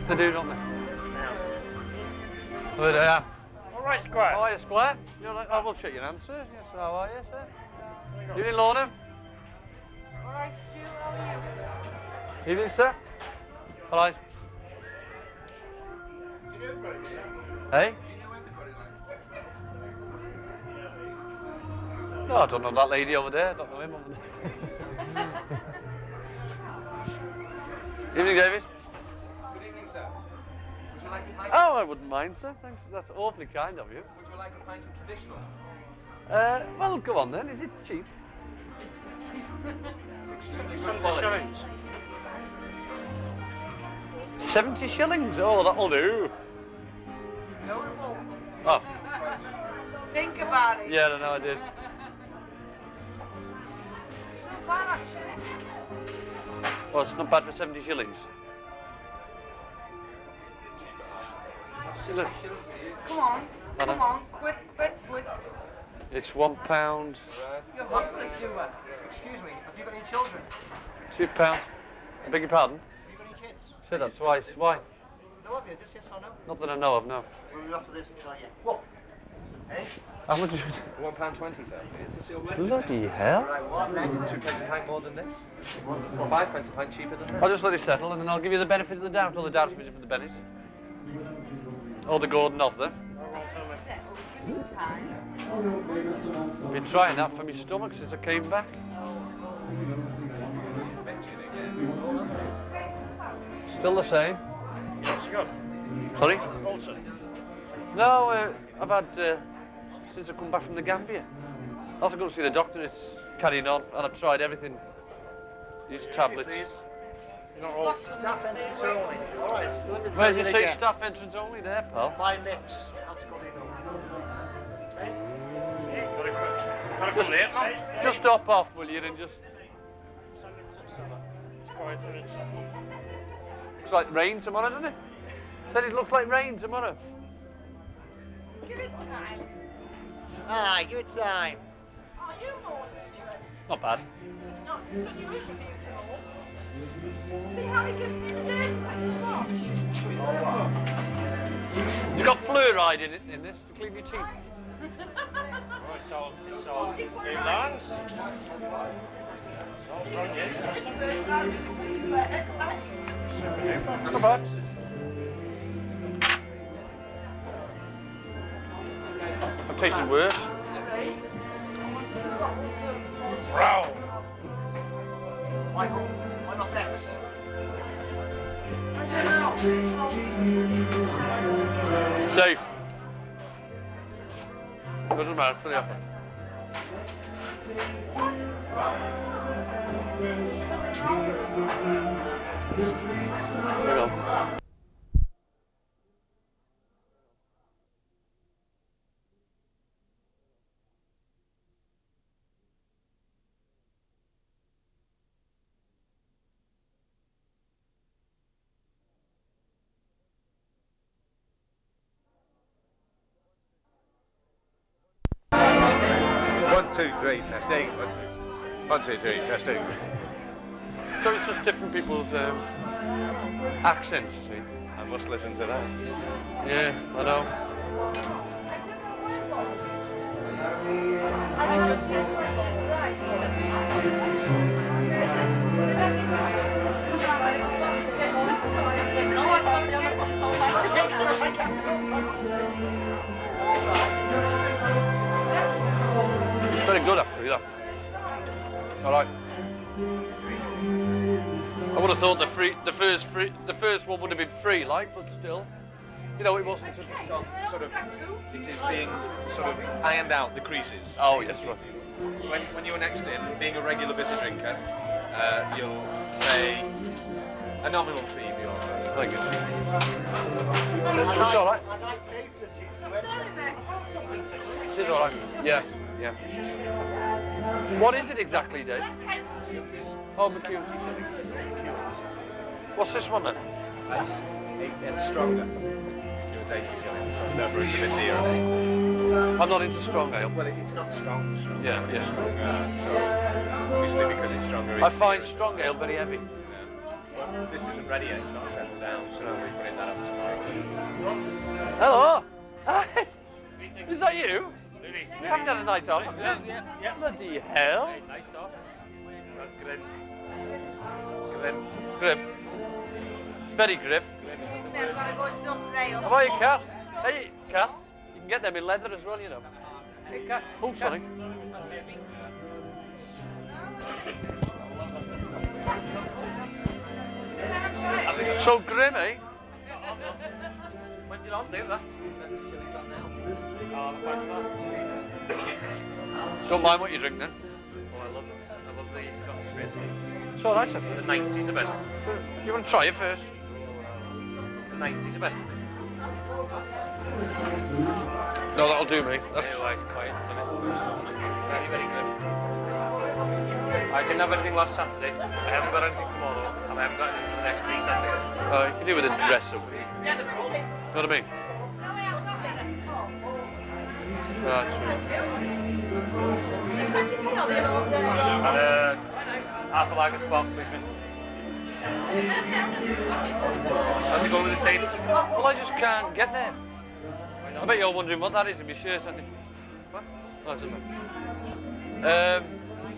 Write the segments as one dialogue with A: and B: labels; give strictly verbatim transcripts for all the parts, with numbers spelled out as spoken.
A: They do, don't they?
B: Yeah.
A: There they are.
B: All right, Squire.
A: How are you, Squire? You're like, I will shake your hand, sir. Yes, how are you, sir? Evening, Lorna.
C: All right, Stu, how are you?
A: Evening, sir. All right.
D: Do you know everybody?
A: Hey?
D: Do you know everybody like
A: No, I don't know that lady over there. I don't know him over there. Evening, David.
D: Good evening, sir. Would you like a pint?
A: Oh, I wouldn't mind, sir. Thanks. That's awfully kind of you.
D: Would you like a pint of traditional?
A: Uh, well, go on then. Is it cheap?
D: Extremely good
B: Seventy
D: quality.
B: shillings.
A: Seventy shillings. Oh, that'll do.
C: No, it won't.
A: Oh,
C: Think about it.
A: yeah, I know I did.
C: It's not bad, actually.
A: Well, it's not bad for seventy shillings. Look,
C: Come on,
A: I know.
C: come on, quick, quick, quick.
A: it's one pound,
C: You're hopeless, you are.
D: Excuse me, have you got any children?
A: two pounds. I beg your pardon.
D: Have you got any kids?
A: Said that twice. Why?
D: No, have you? Just yes or no?
A: Not that I know of, no.
D: We'll be after this and tell you. What? Hey?
A: How much is
D: One pound twenty, sir.
A: it? Bloody hell.
D: Right, what then? Two pence a pint more than this? Five pence a pint cheaper than this?
A: I'll just let it settle and then I'll give you the benefit of the doubt, or the doubt's me for the benefit. Or the Gordon of them.
C: Settle, give me time.
A: I've been trying that for my stomach since I came back. Still the same.
B: Yes, good.
A: Sorry?
B: Also.
A: No, uh, I've had, uh, since I come back from the Gambia. I have to go see the doctor, it's carrying on, and I've tried everything. These tablets.
B: You're not all.
C: Got some
D: Staff
C: stay
D: entrance
C: away.
D: only. All right, let me
A: Where
D: tell
A: does
D: you
A: it say
D: again.
A: staff entrance only there, pal?
D: My lips. That's good enough.
B: Got it quick. Got it from there, man.
A: Just stop off, will you, and just...
B: Send it to the cellar. It's quieter inside.
A: Looks like rain tomorrow, doesn't it? Said it looks like rain tomorrow.
C: Give it time.
D: Ah, give it time.
C: Oh, you know it, Stuart.
A: Not bad.
C: It's not such a issue for you to know. See how he gives me the dirty ones to wash?
A: It's got fluoride in it, in this, to clean your teeth.
B: Oh, it's all, it's all in lines. It's all brilliant. Super duper.
A: Not bad. I've tasted worse.
C: Right. I want two bottles of water.
B: Wow.
D: Why not? Why not X?
C: I don't know.
A: Safe. Doesn't matter, it's for the offer. Hang on.
E: One, two, three, testing. One, two, three, testing.
A: So it's just different people's um, accents, you see.
E: I must listen to that.
A: Yeah, I know. It's very good, actually, that. All right. I would have thought the free, the first free, the first one would have been free, like, but still, you know, it wasn't.
E: So, sort of, it is being sort of ironed out, the creases.
A: Oh yes, right.
E: When, when you're next in, being a regular bitter drinker, uh, you'll pay a nominal fee for your drink.
A: Thank you.
D: I'd
A: It's all right.
D: I'd like pay for the cheap to enter.
A: It's all right. Yeah, yeah. What is it exactly, Dave? Oh, McCune. What's this one then?
E: That's eight, it's stronger. It's eighty shillings, so therefore it's a bit dearer.
A: I'm not into strong ale.
E: Well, it, it's not strong, strong.
A: Yeah, yeah.
E: It's stronger, so obviously because it's stronger.
A: I
E: It's
A: find
E: dearer.
A: strong ale very heavy.
E: Yeah. Well, this isn't ready yet. It's not settled down, so we're putting that
A: Is that you?
B: Really?
A: We haven't had a night off.
B: Yeah, yeah, yeah.
A: Bloody hell.
B: Hey, lights off. Grim. Grim.
A: Grip. Very grip.
C: Excuse me, I've got to go and dump rail.
A: How are you, Kath? Hey, Kath. You can get them in leather as well, you know.
B: Hey, Kath.
A: Oh, sorry. So grim, eh?
E: When's it on, do that?
B: Oh, thanks for
A: Don't mind what you drink then.
E: Oh, I love it. I love the Scottish whiskey.
A: It's alright,
E: The
A: actually.
E: nineties the best.
A: You want to try it first?
E: The nineties the best.
A: No, that'll do me. That's...
E: Otherwise, quiet, isn't it? Very, very grim. I didn't have anything last Saturday. I haven't got anything tomorrow, and I haven't got anything for the next three Sundays.
A: Uh, you can do with a dress up. You know what I mean? Ah, true.
E: And uh, half a lager spot, please, mate. How's it going with the tapes?
A: Well, I just can't get there. I bet you're wondering what that is in my shirt, aren't you?
E: What?
A: No, it doesn't matter. Um,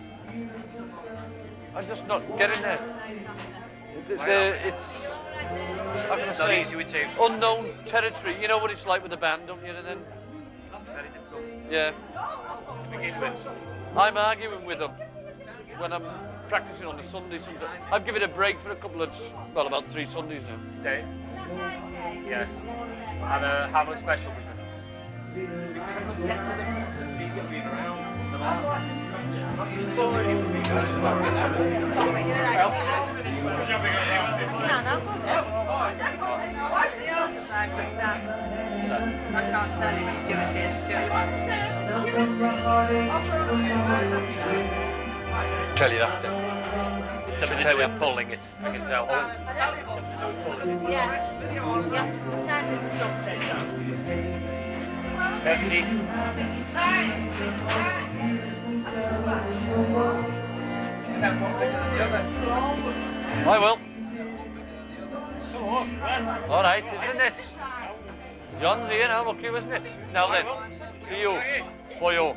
A: I'm just not getting there. The, the, it's, how can I
E: It's not
A: say,
E: easy with tapes.
A: unknown territory. You know what it's like with a band, don't you? And then,
E: Very difficult.
A: yeah,
E: To begin with.
A: I'm arguing with them when I'm practicing on a Sunday. Sometimes I've given it a break for a couple of, well, about three Sundays now.
E: Dave? Yes. And uh, Hamlet special, please, mate. Because I couldn't get to them. People being around. I'm not used to Sunday people being around.
C: I can't tell you which Stuart is to.
A: Tell you after.
E: Something to do with pulling it, I can tell.
C: Yeah, you have to pretend it's something.
E: Merci.
A: I will. All right, isn't it? John's here now, lucky, isn't it? Now then, see you, boyo.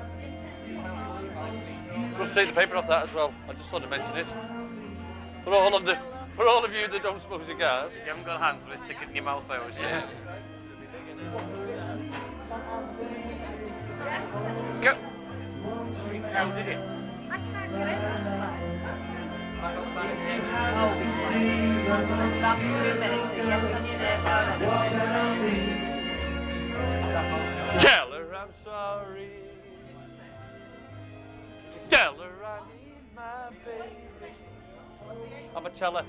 A: Just take the paper off that as well. I just thought to mention it. For all of the, for all of you that don't smoke cigars.
E: If you haven't got hands, we'll stick it in your mouth, I always say.
A: Yeah.
E: Go.
B: How did it?
C: I can't get in that far. Oh, be quiet. About two minutes, it gets on your nerves already.
A: Tell her I'm sorry. Tell her I need my baby. I'm a teller.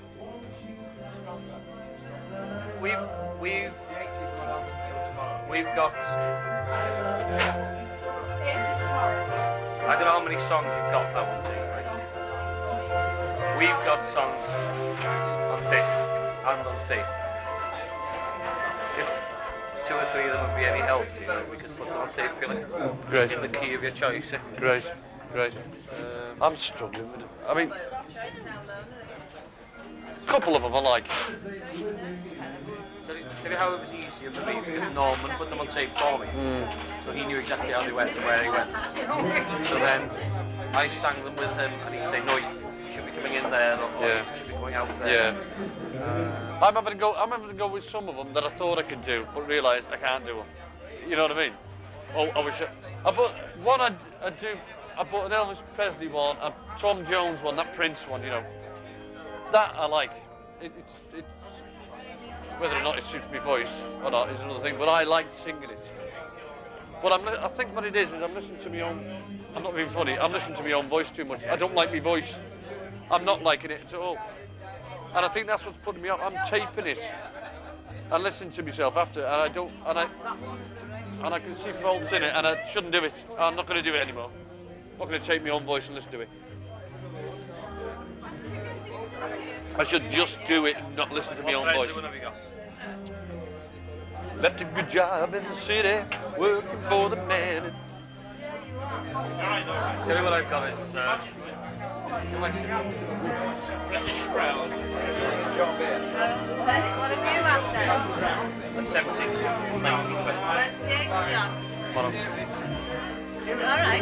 E: We've, we've, we've got, I don't know how many songs you've got that one tape, right? We've got songs on disc and on tape. If two or three of them would be any help to you, we could put them on tape, feel like,
A: Great.
E: in the key of your choice. eh?
A: Great, great. Um, I'm struggling with it. I mean, a couple of them I like.
E: Tell you, tell you how it was easier for me, because Norman put them on tape for me.
A: Mm.
E: So he knew exactly how they went and where he went. So then I sang them with him and he'd say, no, you, you should be coming in there, or, or
A: Yeah.
E: you should be going out there.
A: Yeah.
E: Uh,
A: I'm having to go. I'm having to go with some of them that I thought I could do, but realised I can't do them. You know what I mean? Oh, I wish I. I bought one. I, I do. I bought an Elvis Presley one, a Tom Jones one, that Prince one. You know, that I like. It, it's it's whether or not it suits my voice or not is another thing. But I like singing it. But I'm. li- I think what it is is I'm listening to my own. I'm not being funny. I'm listening to my own voice too much. I don't like my voice. I'm not liking it at all. And I think that's what's putting me off. I'm taping it and listening to myself after, and I don't, and I, and I can see faults in it, and I shouldn't do it. I'm not going to do it anymore. I'm not going to tape my own voice and listen to it. I should just do it and not listen to my own voice.
E: what have you got?
A: Left a good job in the city, working for the man.
E: Tell you what I've got is uh,
B: British crowd.
C: What have you had then?
E: a seventies, nineties best man.
C: Where's the eighty on?
A: tomorrow.
C: All right.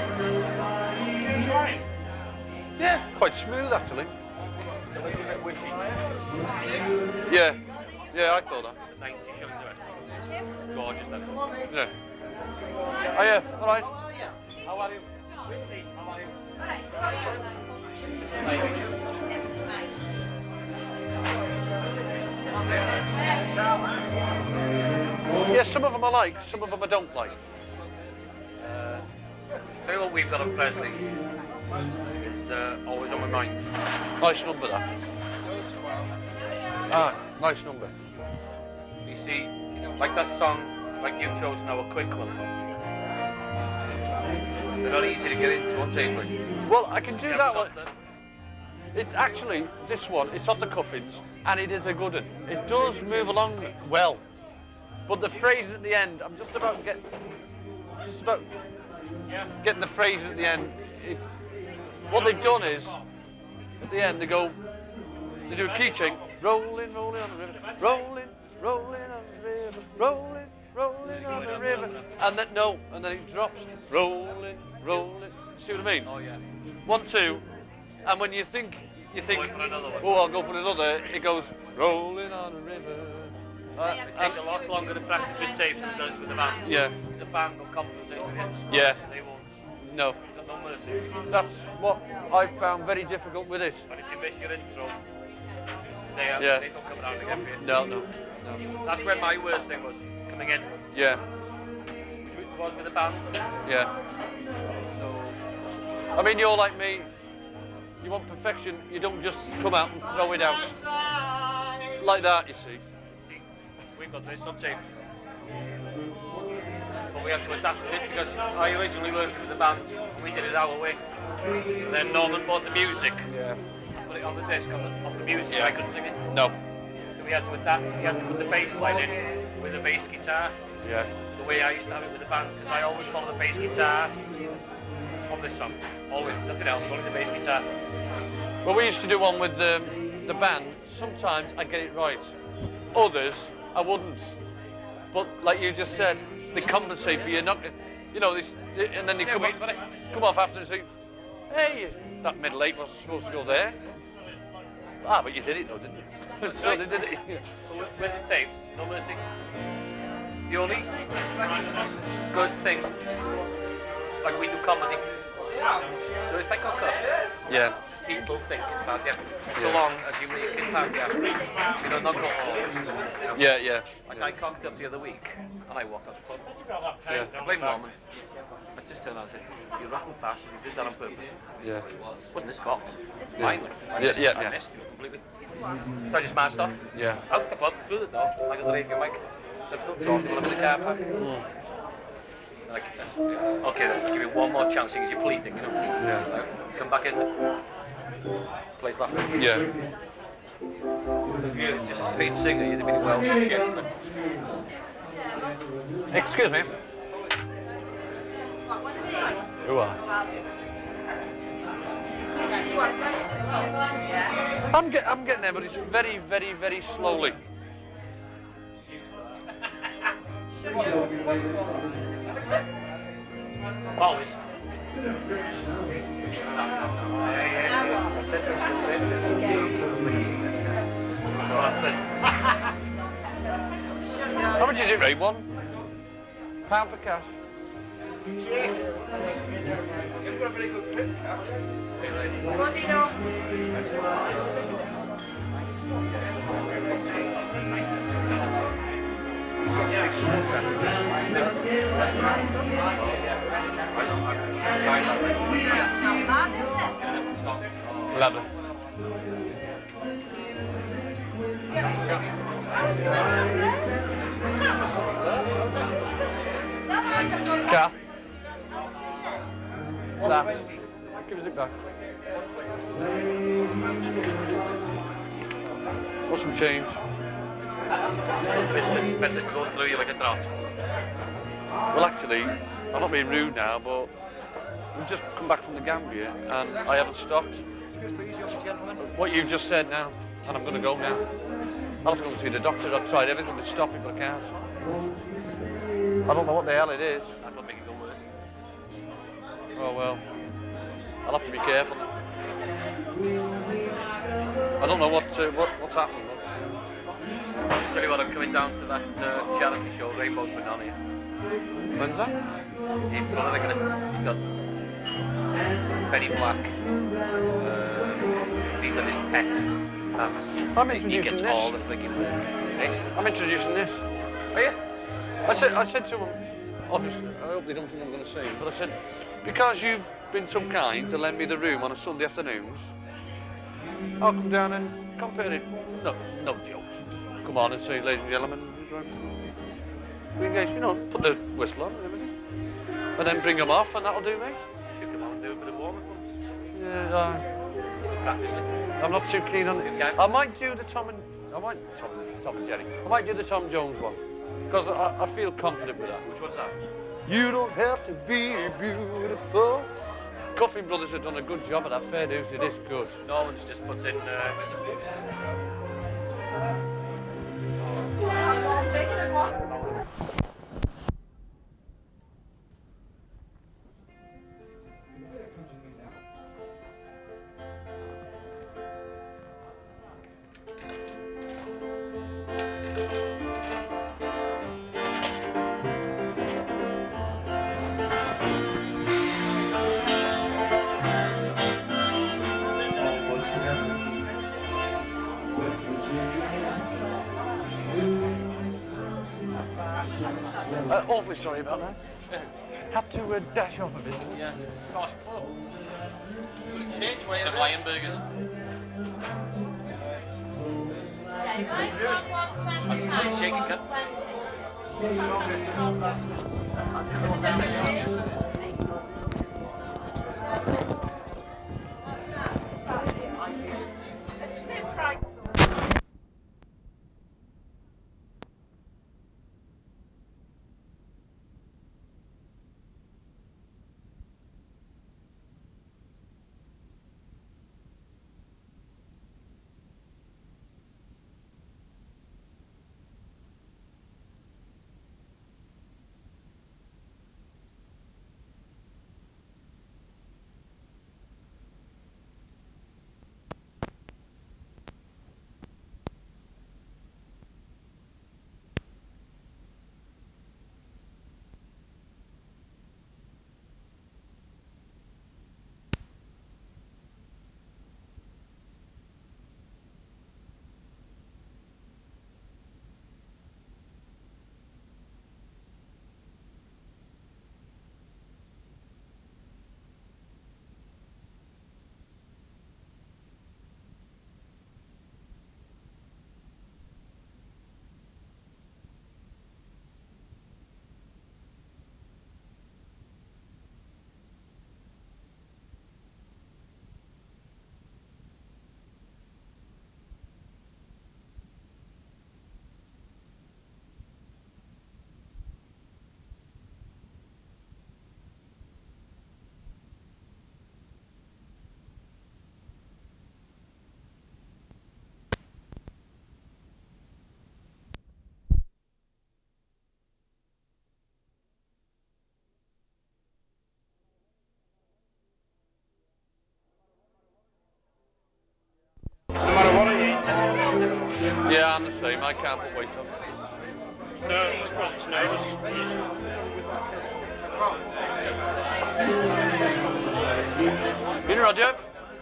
A: Yeah, quite smooth actually.
E: So a little bit wishy.
A: Yeah, yeah, I thought that.
E: ninety shillings the rest. Gorgeous, that is.
A: Yeah. Oh yeah, all right.
E: How are you? How are you?
C: All right. How are you?
A: Yeah, some of them I like, some of them I don't like.
E: Uh, tell you what we've got on Presley is uh, always on my mind.
A: Nice number that. Ah, nice number.
E: You see, like that song, like you've chosen now, a quick one. They're not easy to get into on tape. Like.
A: Well, I can do
E: You
A: that
E: haven't
A: one.
E: got them.
A: It's actually, this one, it's off the cuffins, and it is a good one. It does move along well. But the phrasing at the end, I'm just about get, just about getting the phrasing at the end. It, what they've done is, at the end they go, they do a key change, rolling, rolling on the river, rolling, rolling on the river, rolling, rolling on the river, and then no, and then it drops, rolling, rolling. See what I mean?
E: Oh yeah.
A: One, two, and when you think, you think,
E: Going for another one.
A: oh, I'll go for another, it goes, rolling on the river. Uh,
E: It takes a
A: um,
E: lot longer to practice with tapes than it does with a band.
A: Yeah.
E: Because a band will compensate with it.
A: Yeah.
E: They won't.
A: No,
E: They've got no mercy.
A: that's what I found very difficult with this.
E: And if you miss your intro, they, uh,
A: Yeah.
E: they don't come around again for you.
A: No, no, no.
E: That's where my worst thing was, coming in,
A: Yeah,
E: which was with a band.
A: yeah.
E: So,
A: I mean, you're like me. You want perfection. You don't just come out and throw it out like that. You see.
E: see, we've got this on tape. But we had to adapt it because I originally worked with the band and we did it our way. And then Norman bought the music
A: Yeah.
E: and put it on the disc on the, on the music.
A: Yeah.
E: I couldn't sing it.
A: No.
E: So we had to adapt. We had to put the bass line in with a bass guitar.
A: Yeah.
E: The way I used to have it with the band, because I always follow the bass guitar on this song. Always, nothing else, only the bass guitar.
A: Well, we used to do one with um, the band. Sometimes I get it right. Others, I wouldn't. But like you just said, they compensate for you not, you know, this, and then they
E: Yeah,
A: come,
E: wait
A: up,
E: for it.
A: come off after and say, hey, that middle eight wasn't supposed to go there. Ah, but you did it though, didn't you? So
E: Right.
A: they did it. Yeah.
E: But with, with the tapes, no mercy. The only good thing, like we do comedy. So if I cock up,
A: Yeah.
E: people think it's bad, yeah. So
A: Yeah.
E: long as you make it bad, yeah. You know, not go home. You know.
A: Yeah, yeah.
E: Like
A: yeah.
E: I cocked up the other week, and I walked out the pub.
A: Yeah.
E: I blame Norman. I just turned around and said, you rotten bastard, you did that on purpose.
A: Yeah.
E: Wasn't his fault.
A: Yeah.
E: Mine, like, I
A: Yeah,
E: missed,
A: yeah,
E: I
A: yeah.
E: missed you completely. So I just mashed off.
A: Yeah.
E: Out the pub, through the door, I got the radio mic. So I'm still talking when I'm in the car park.
A: Mm.
E: Like, yes. Okay then, I'll give you one more chance because you're pleading, you know.
A: Yeah.
E: Like, come back in. Place laughing.
A: Yeah.
E: If you're just a straight singer, you'd have been well shit. Like.
A: Excuse me.
C: What, one of these?
A: Who are?
C: Yeah.
A: I'm, get, I'm getting there, but it's very, very, very slowly.
E: Always.
A: How much is it, Ray? One pound for cash.
D: You've got a very good grip, Cap.
C: What do you know? Not bad, is it?
A: Eleven. Kath. That. Give us it back. What's some change?
E: Business, business goes through you like a drought.
A: Well, actually, I'm not being rude now, but we've just come back from the Gambia and I haven't stopped.
D: Excuse me, young gentleman.
A: What you've just said now, and I'm going to go now. I'll have to go and see the doctor. I've tried everything to stop it, but I can't. I don't know what the hell it is.
E: I don't think you go
A: Oh well. I'll have to be careful. I don't know what uh, what what's happening.
E: Tell you what, I'm coming down to that uh, charity show, Rainbow's been on here.
A: When's that?
E: He's, what are they gonna, he's got Penny Black. Um, these are his pet. And
A: I'm
E: he
A: introducing
E: gets
A: this.
E: all the frigging work. Eh?
A: I'm introducing this.
E: Are you?
A: I said I said to him, obviously, I hope they don't think I'm going to say it, but I said, because you've been so kind to lend me the room on a Sunday afternoons, I'll come down and compare it. No, no jokes. Come on and say, ladies and gentlemen, we engage, you know, put the whistle on and everything. And then bring them off, and that'll do me.
E: Should come on and do a bit of warm-up.
A: Yeah, uh,
E: Practice it.
A: I'm not too keen on it.
E: Okay.
A: I might do the Tom and, I might, Tom, Tom and Jerry. I might do the Tom Jones one, because I, I feel confident with that.
E: Which one's that?
A: You don't have to be beautiful. Coffin Brothers have done a good job of that. Fair dues, it is good.
E: Norman's just put in. Uh,
A: Uh, awfully sorry about that. Had to uh, dash off a bit.
E: yeah. Gosh, oh. Some lion burgers.
C: Okay, right, one, one, twenty-five,
E: Shake it,
C: one,
E: cut.
B: No matter what I eat,
A: Yeah, I'm the same. I can't put weight on.
B: no, I suppose it's nervous.
A: You know, Roger?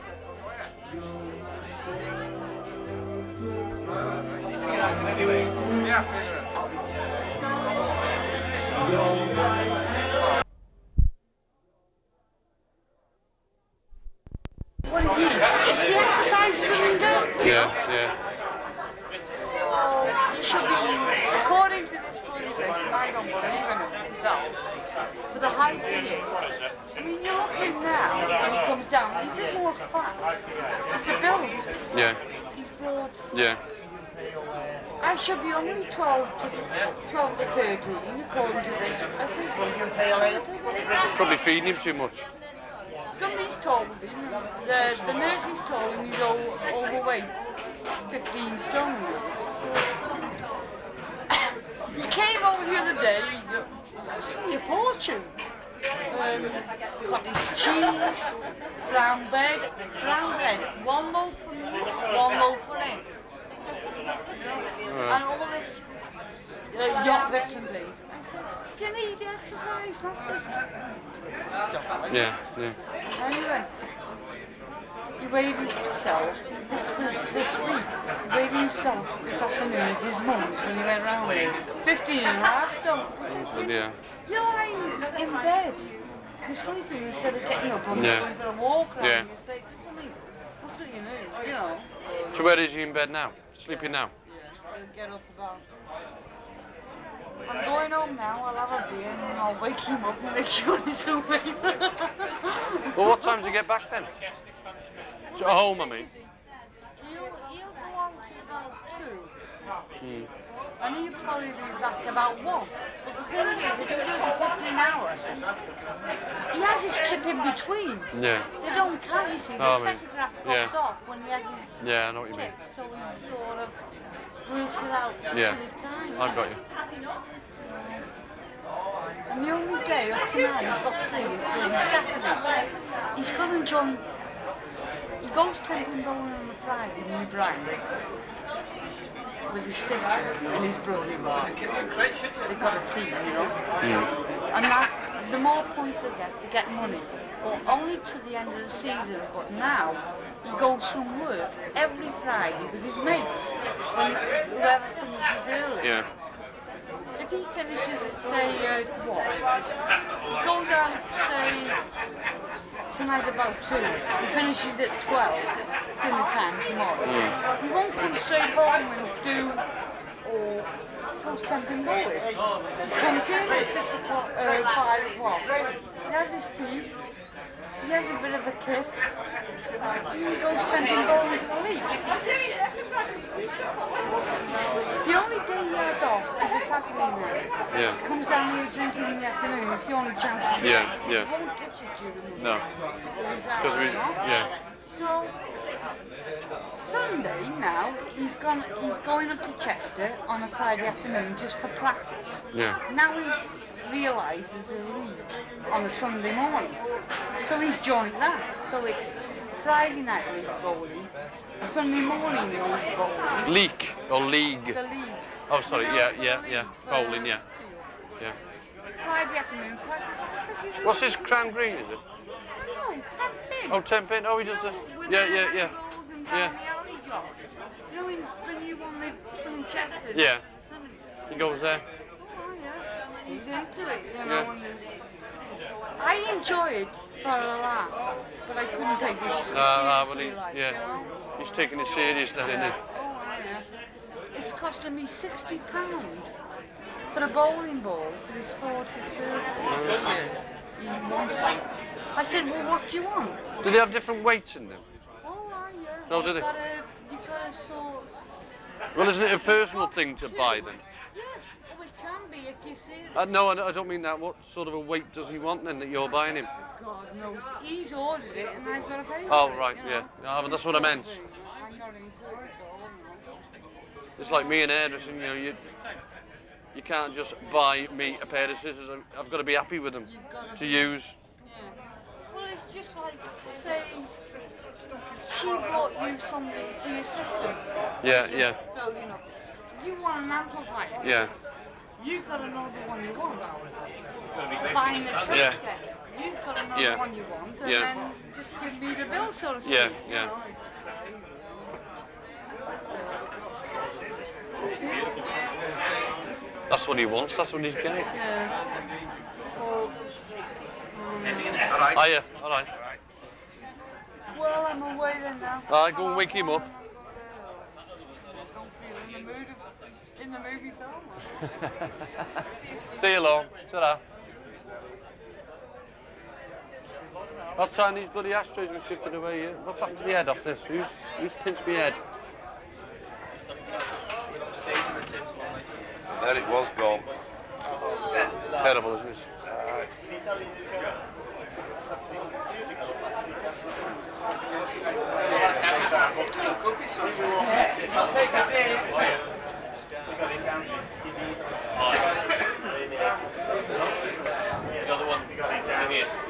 F: What it is, it's the exercise coming down.
A: Yeah, yeah.
F: So, you should be, according to this bloody list, and I don't believe in it myself, but the height he is, I mean, you look at him now, when he comes down, he doesn't look fat. It's the build.
A: Yeah,
F: He's broad.
A: yeah.
F: I should be only twelve to, twelve to thirteen, according to this. I think,
A: Probably feeding him too much.
F: somebody's told him, the, the nurses told him he's o- overweight, fifteen stone he is. He came over the other day, it cost me a fortune. Uh, um, cottage cheese, brown bread, brown bread, one loaf for me, one loaf for him. You know,
A: Right.
F: and all this uh, yogurts and things. I said, you need exercise, not this stuff like
A: Yeah, yeah.
F: Anyway, he weighed himself, this was this week, he weighed himself this afternoon at his mum's when he went round there. fifteen and a half stone. I said,
A: Oh,
F: you,
A: yeah.
F: you're lying in bed. You're sleeping instead of getting up and
A: Yeah.
F: going for a walk around
A: Yeah.
F: the estate. That's what I mean. That's what you need, you know.
A: So where is he in bed now? Sleeping now?
F: Yeah, he'll get up about... I'm going home now, I'll have a beer and then I'll wake him up and make sure he's awake.
A: Well, what time does he get back then? So at home, I mean.
F: He'll, he'll go out at about two.
A: Hmm.
F: And he'll probably be back about one. But the thing is, if he does fifteen hours, he has his kip in between.
A: Yeah.
F: They don't count, you see. The
A: Oh, I mean,
F: tachograph
A: yeah.
F: pops off when he has his
A: Yeah, I know what you
F: kip.
A: mean.
F: So he sort of works it out
A: Yeah.
F: to his time.
A: I've got you.
F: And the only day up to now he's got free is bloody Saturday. He's gone and joined. He goes camping bowling on a Friday, me Brian, with his sister and his brother-in-law. They've got a team, you know.
A: Hmm.
F: And that, the more points they get, they get money. But only to the end of the season. But now he goes from work every Friday with his mates. When whoever finishes early.
A: Yeah.
F: If he finishes, say, uh, what? He goes out, say, tonight about two. He finishes at twelve, dinner time tomorrow.
A: Mm.
F: He won't come straight home and do, or goes camping bowling. He comes in at six o'clock, uh, five o'clock. He has his tea. He has a bit of a kick. And he goes camping bowling for the league. The only day he has off is a Saturday night.
A: Yeah.
F: He comes down here drinking in the afternoon. It's the only chance he
A: Yeah,
F: gets.
A: yeah.
F: He won't touch it during the week.
A: No.
F: Because of his
A: Because
F: hours,
A: we,
F: you know?
A: yeah.
F: So, Sunday now, he's gone. He's going up to Chester on a Friday afternoon just for practice.
A: Yeah.
F: Now he's realised there's a league on a Sunday morning. So he's joined that. So it's Friday night league bowling, Sunday morning league bowling.
A: Leak or league?
F: The league.
A: Oh, sorry.
F: You know,
A: Yeah,
F: for
A: yeah,
F: the
A: yeah.
F: league, for
A: Bowling, yeah.
F: field.
A: Yeah.
F: Friday afternoon practice. I said, you
A: What's
F: really
A: this Crown Green, is it?
F: No, ten pin.
A: Oh, ten pin. Oh, he does
F: You
A: the.
F: know, with
A: Yeah,
F: the
A: yeah, yeah.
F: handballs and
A: Yeah.
F: down the alley jobs. You know, in the new one they put in Chester.
A: Yeah.
F: next to the Sunny-
A: He goes there.
F: Oh, yeah. He's into it, you know,
A: Yeah.
F: and there's... I enjoy it for a laugh, but I couldn't take this
A: Uh, uh, but
F: seriously,
A: he,
F: like,
A: yeah.
F: you know.
A: He's taking it serious then, isn't
F: Yeah. Oh, yeah. It's costing me sixty pounds for a bowling ball for his fortieth birthday this year. He wants... I said, well, what do you want?
A: he? Do they have different weights in them?
F: Oh, aye, yeah.
A: Oh, do
F: You've
A: they?
F: got to, you've got to sort...
A: Well, isn't it a personal thing to buy them?
F: Yeah, oh, it can be if you're serious.
A: Uh, no, I I don't mean that. What sort of a weight does he want then that you're buying him?
F: God knows. He's ordered it and I've got to pay for
A: Oh,
F: it,
A: right,
F: you know.
A: yeah. Yeah, but that's
F: This
A: what I
F: sort of
A: meant.
F: thing. I'm not into it at all, you know.
A: It's like me and hairdressing, you know, you you can't just buy me a pair of scissors. I've- I've got to be happy with them
F: You've got to
A: to
F: be,
A: use.
F: Yeah. Well, it's just like, say, she bought you something for your system.
A: Yeah,
F: You're
A: yeah,
F: building up. You want an amplifier.
A: yeah,
F: You've got to know the one you want. Buying a tape
A: Yeah.
F: deck. You've got to know
A: Yeah.
F: the one you want, and
A: Yeah.
F: then just give me the bill, so to speak.
A: Yeah,
F: You
A: yeah.
F: know, it's crazy.
A: That's what he wants. That's what he's getting.
F: Yeah. Well, mm,
E: All right.
A: Oh yeah, all right.
F: well, I'm away then now.
A: All right, go and wake him up.
F: I don't feel in the mood of, in the movie so much.
A: See you along. Ta-da. What time these bloody ashtrays were shifted away here? What's happened to the head off this? Who's, who's pinched me head?
D: There it was gone.
A: Terrible, isn't it?
E: I'll take a beer. We got it down this. Another one. We got it down here.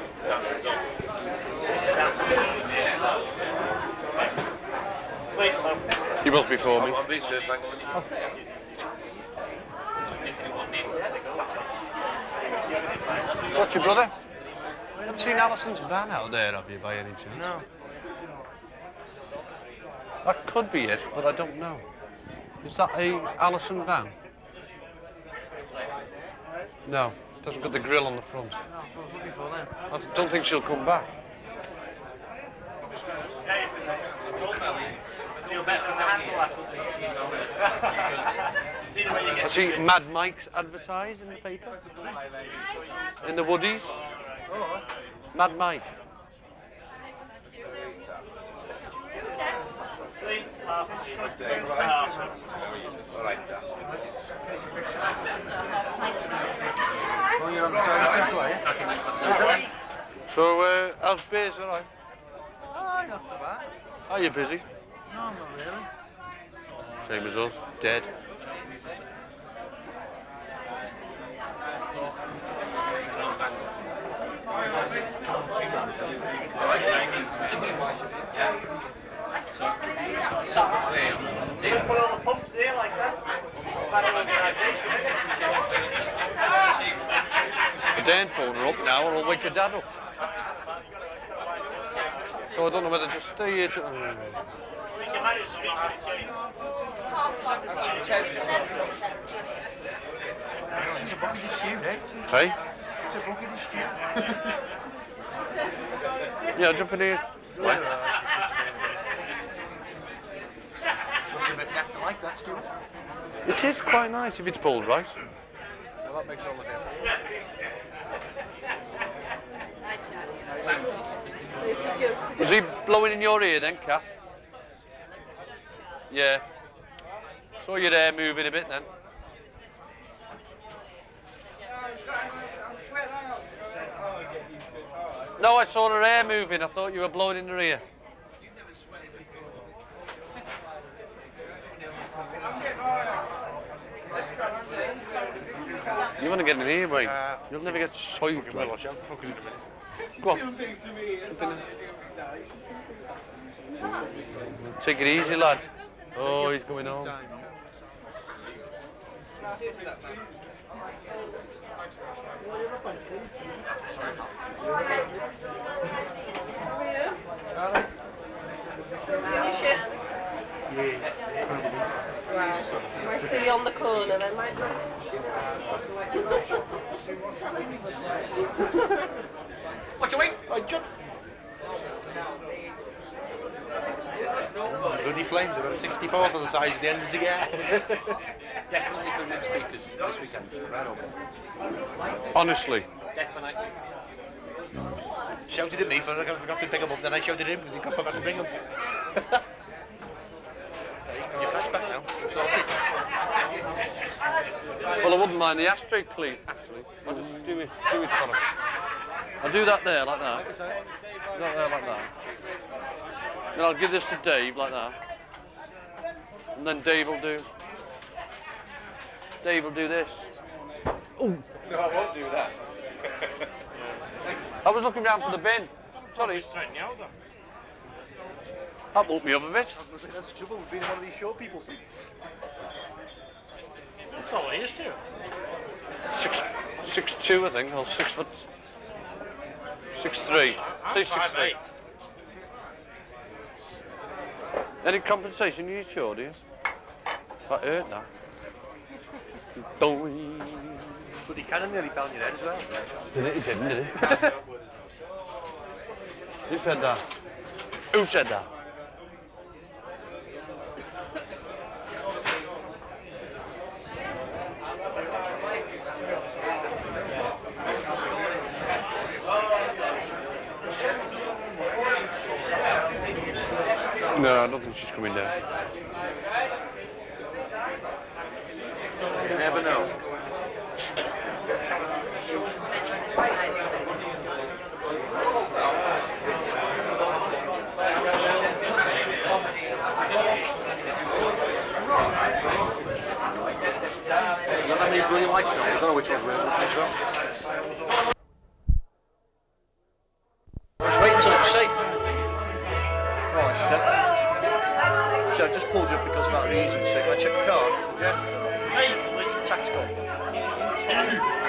A: He was before me.
D: I'm, I'm being serious, thanks.
A: What's your brother? You haven't seen Alison's van out there, have you, by any chance?
D: No.
A: That could be it, but I don't know. Is that a Alison van? No, it doesn't got the grill on the front.
D: No, that's what I was looking for then.
A: I don't think she'll come back. I see Mad Mike's advertised in the paper. In the Woodies.
D: Oh.
A: Mad Mike.
D: Oh, you're on the side of the are you?
A: So, uh, how's Beers, alright?
D: Oh, not so bad.
A: Are you busy?
D: No, not really.
A: Same as us, dead.
B: Put all the pumps there like that. Bad organisation,
A: The Dan phone her up now, or I'll wake her dad up. So I don't know whether to stay here to...
B: We can manage to speak when he
D: It's a bucket of stew, eh?
A: Hey?
D: It's a bucket of stew.
A: Yeah, jump in here. What?
D: Looks a bit naff. I like that, Stuart.
A: It is quite nice if it's pulled right.
D: Well, that makes all the difference.
A: Was he blowing in your ear then, Kath? Yeah. Saw your hair moving a bit then. No, I saw her hair moving. I thought you were blowing in her ear. You want to get in here, mate?
D: Uh,
A: You'll never get soiled.
D: Well, I'll shout fuckers in a minute.
A: Go on. Take it easy, lad. Oh, he's going home.
G: Might see you on the corner then, might you?
E: What you wait?
A: I jump.
D: Bloody flames, about sixty-four for the size of the ends again.
E: Definitely put in speakers this weekend. Right on.
A: Honestly.
E: Definitely.
D: Shouted at me for I forgot to pick them up, then I shouted at him because he forgot to bring them. Your cash back now. Sorted.
A: Well, I wouldn't mind the ashtray clean, actually. I'll just do it, do it for him. I'll do that there, like that. Do that there, like that. Then I'll give this to Dave, like that. And then Dave will do... Dave will do this. Oh.
D: No, I won't do that.
A: I was looking round for the bin. Sorry. That woke me up a bit.
D: I was going to say, that's the trouble with being one of these show people, see.
B: That's all he is to.
A: Six, six two, I think, or six foot, six three. Say six three. Any compensation you sure, do you? I heard that. Doing.
D: But he cannon nearly fell on your head as well.
A: Did it? He didn't, did he? Who said that? Who said that? No, I don't think she's coming down.
D: You never know. There's not that many bloody lights now. I don't know which one's where, which one's wrong.
E: Just wait until it's safe.
A: Oh, she said.
E: So I just pulled you up because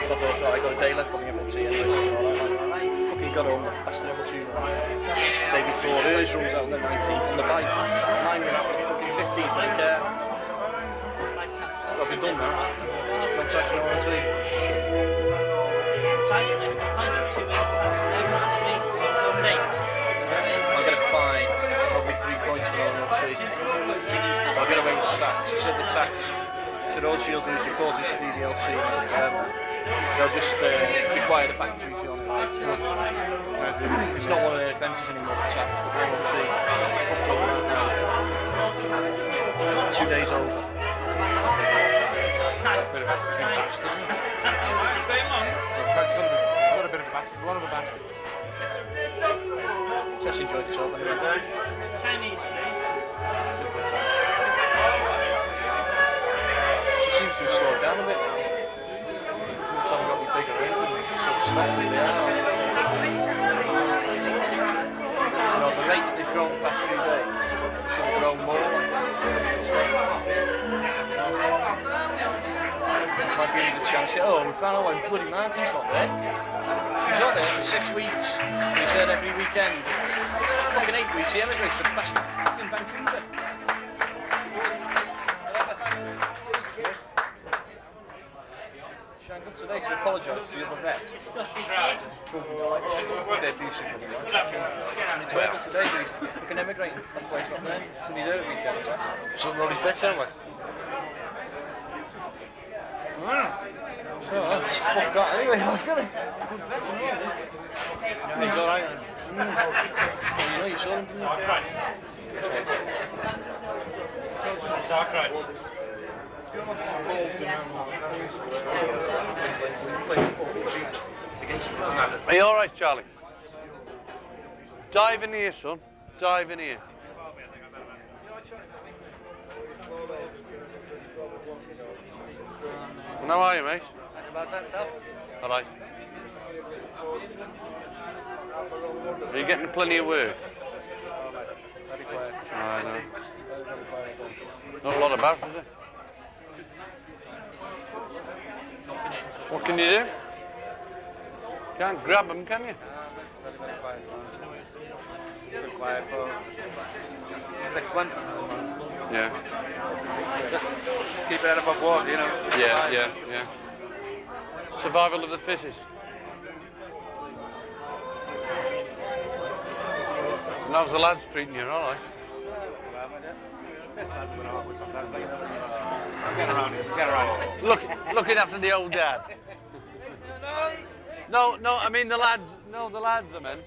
H: So I thought, right, I got a day left on the M O T anyway. Alright, fucking got home, bastard M O T run. Day before, hers runs out on the nineteenth on the bike. Mine went out on the fucking fifteenth in the car. So I've been done now. Not touching M O T. Shit. I'll get a fine, probably three points for an M O T. I'll get away with the tax. She said the tax, she said all she'll do is report it to D V L C in September. They'll just uh, require the back duty on it. It's not one of their offences anymore, the tax, but the M O T fucked up that now. Two days over.
D: Bit of a fucking bastard, isn't it? Not a bit of a bastard, a lot of a bastard.
H: Just enjoyed itself anyway.
B: Chinese, please.
H: It's a good time. She seems to have slowed down a bit now. Looks haven't got any bigger or anything. She's sort of stopped as they are. You know, the rate that they've grown the past few days, they should have grown more, I think. Might be the chance. Oh, we found out why bloody Martin's not there. He's not there for six weeks. He's there every weekend. Fucking eight weeks, he emigrates to bastard fucking Vancouver. She rang up today to apologise to the other vet. They're decent bloody right. And they told her today that he's fucking emigrating. That's why he's not there. He's only there at weekends.
D: So nobody's better, like.
H: So, that's fuck that anyway. I've got a good vet and all.
D: Yeah, he's alright then.
H: Mm. Well, you know, you saw him, didn't you?
A: Are you alright, Charlie? Dive in here, son. Dive in here. And how are you, mate? Alright. Are you getting plenty of work?
H: Very quiet.
A: I know.
H: Very, very quiet.
A: Not a lot about, is it? What can you do? Can't grab them, can you?
D: It's very, very quiet. It's been quiet for six months.
A: Yeah.
D: Just keep it above water, you know.
A: Yeah, yeah, yeah. Survival of the fittest. And how's the lads treating you, alright?
D: This lad's a bit awkward sometimes, but you know, get around it, get around it.
A: Look, looking after the old dad. No, no, I mean the lads, no, the lads, I meant.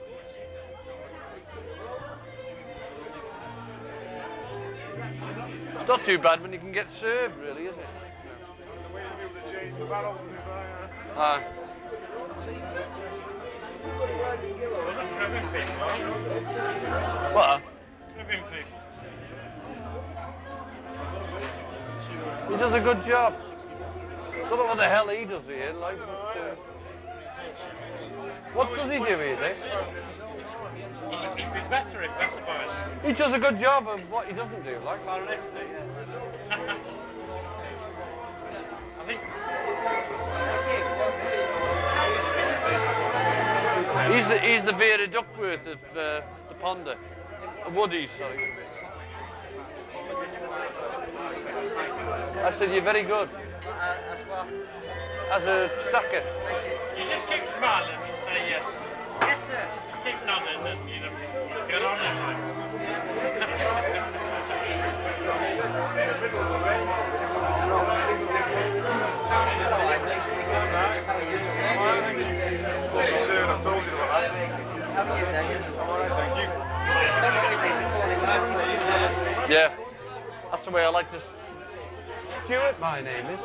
A: It's not too bad when you can get served, really, is it?
B: The way to be able to change the barrels and the
A: Aye.
B: trimming people.
A: What?
B: Trimming people.
A: He does a good job. Don't know what the hell he does here, like, but, uh, what does he do here, Dick?
B: He'd be better if that's about us.
A: He does a good job of what he doesn't do, like.
B: I think
A: He's the, he's the Vera Duckworth of uh, the Ponder. Uh, Woodies, sorry. I said, you're very good. As a stacker.
B: you just keep smiling and say yes.
C: Yes, sir.
B: Just keep nodding and you know, get on it.
D: Sir, I told you about that. I'm alright, thank you.
A: Yeah. That's the way I like to... Stuart, my name is.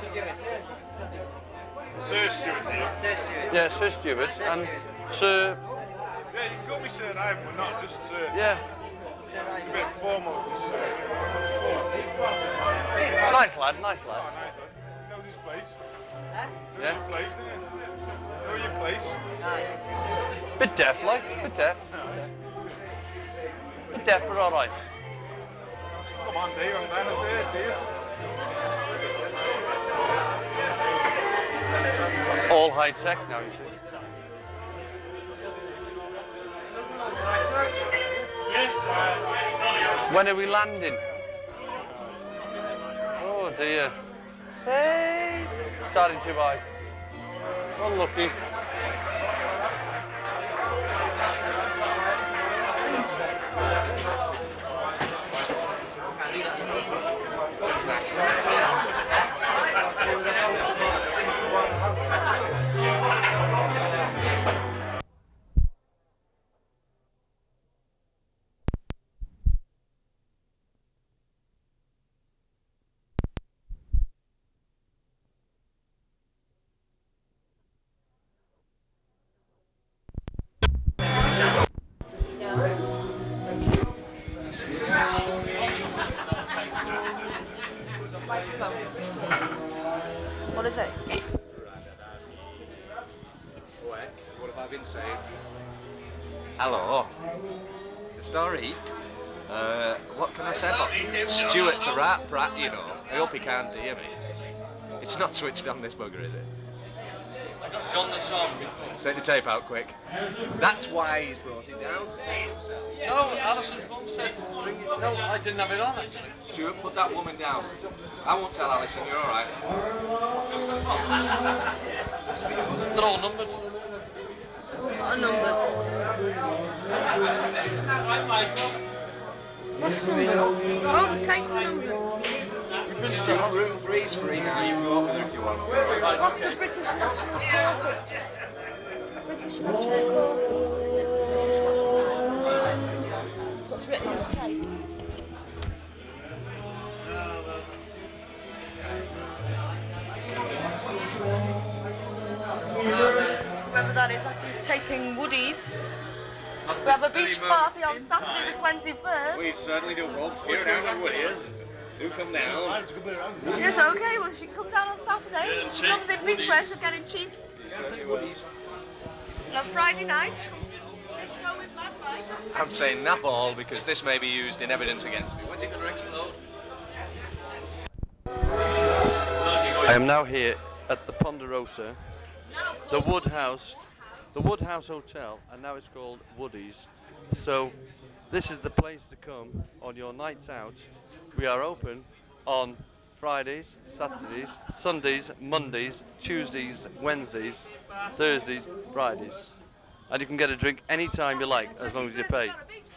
B: Sir Stuart here.
C: Sir Stuart.
A: Yeah, Sir Stuart. And Sir...
B: Yeah, you can call me Sir Ivan, but not just Sir.
A: Yeah.
B: It's a bit formal. Sir.
A: Nice lad, nice
B: Oh,
A: lad.
B: nice one. He knows his place.
C: Huh?
B: Knows
A: Yeah.
B: your place, doesn't he? Know your place.
C: Aye.
A: Bit deaf, like. Bit deaf. Bit deaf, but alright.
B: Come on, Dave, I'm down at first, do you?
A: high tech now, you see. When are we landing? Oh dear. Say, starting too high. Unlucky.
G: What is it?
H: What? What have I been saying? Hello. It's all right. Uh, what can I say about Stuart's a rat brat, you know. I hope he can't hear me. It's not switched on, this bugger, is it?
A: I got John the song before.
H: Take the tape out quick. That's why he's brought it down to tape himself.
A: No, Alison's mum said bring it. No, I didn't have it on actually.
H: Stuart, put that woman down. I won't tell Alison, you're all right.
A: They're all numbered.
G: What are numbers? What's numbered? Oh, the tape's numbered.
A: We've been
H: Stuart,
A: to
H: room three's free now. You can go up with her if you want.
G: What's the British National Caucus? British National Caucus. What's written on the tape? Whoever that is, that's who's taping Woodies. We have a beach party on Saturday the twenty-first.
H: We certainly do, folks. Here down the Woodies. Do come down.
G: Yes, okay, well she can come down on Saturday. She comes in beachwear, she'll get it cheap. And on Friday night, she comes to disco with Mad Mike.
H: I'm saying nap all because this may be used in evidence against me. When's it going to explode?
A: I am now here at the Ponderosa, the Woodhouse, the Woodhouse Hotel, and now it's called Woody's. So this is the place to come on your nights out. We are open on Fridays, Saturdays, Sundays, Mondays, Tuesdays, Wednesdays, Thursdays, Fridays. And you can get a drink anytime you like, as long as you pay.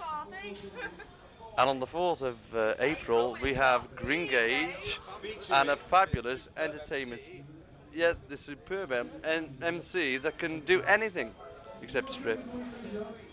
A: And on the fourth of uh, April, we have Greengage and a fabulous entertainment. Yes, the superb M- M- MC that can do anything except strip.